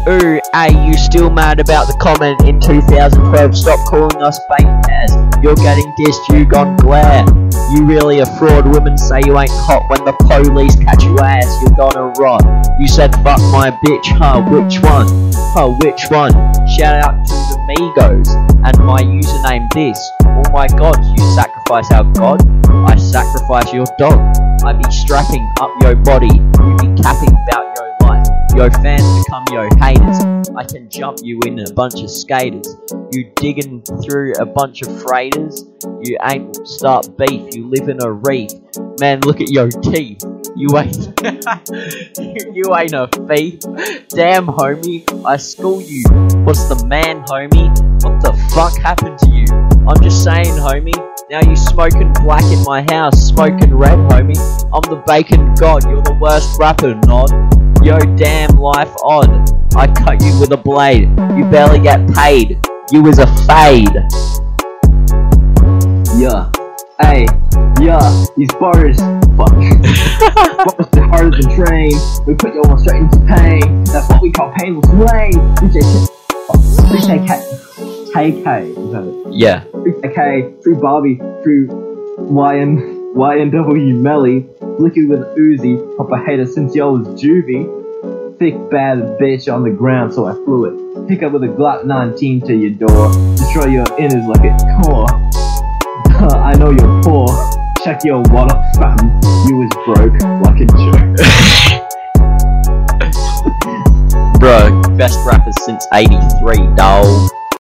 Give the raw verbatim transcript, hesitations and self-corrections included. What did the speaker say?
Ooh, hey, you still mad about the comment in two thousand twelve? Stop calling us bacon ass. You're getting dissed, you gone glare. You really a fraud. Women say you ain't hot when the police catch you ass, you're gonna rot. You said fuck my bitch, huh? Which one? Huh, which one? Shout out to the Migos and my username this. Oh my god, you sacrifice our god? I sacrifice your dog. I be strapping up your body, you be capping about your life. Yo fans become yo haters. I can jump you in a bunch of skaters. You digging through a bunch of freighters. You ain't start beef, you live in a reef. Man, look at your teeth. You ain't You ain't a thief. Damn homie, I school you. What's the man, homie? What the fuck happened to you? I'm just saying, homie. Now you smoking black in my house, smoking red, homie. I'm the bacon god, you're the worst rapper, nod. Yo, damn life odd. I cut you with a blade. You barely get paid. You is a fade. Yeah. Hey. Yeah. These bars. Fuck. Bars are harder than train. We put you almost straight into pain. That's what we call painless rain. D J K K. Is that it? Yeah. Free K K. Free Bobby. Free Y N Y N W Melly. Liquid with Uzi. Pop a hater since yo was juvie. Thick bad bitch on the ground, so I flew it. Pick up with a Glock nineteen to your door. Destroy your innards like a core. I know you're poor. Check your wallet, fam. You was broke like a joke. Bro, best rappers since eighty-three, dawg.